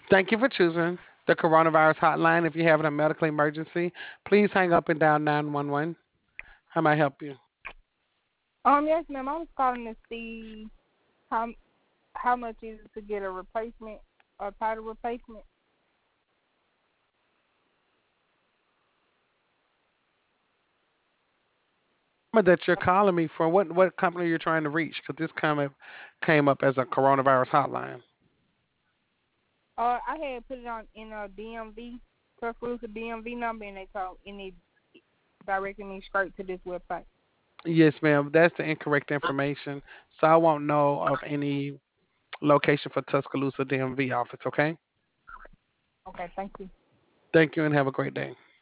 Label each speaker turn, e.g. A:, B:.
A: Thank you for choosing the coronavirus hotline. If you have a medical emergency, please hang up and dial 911. How may I help you?
B: Yes, ma'am. I was calling to see how how much is it to get a replacement, a title replacement.
A: Number that you're calling me for, what company you're trying to reach? Because this came up as a coronavirus hotline.
B: I had put it on in a DMV, Tuscaloosa DMV number, and they told and it directed me straight to this website.
A: Yes, ma'am. That's the incorrect information. So I won't know of any location for Tuscaloosa DMV office, okay?
B: Okay, thank you.
A: Thank you and have a great day.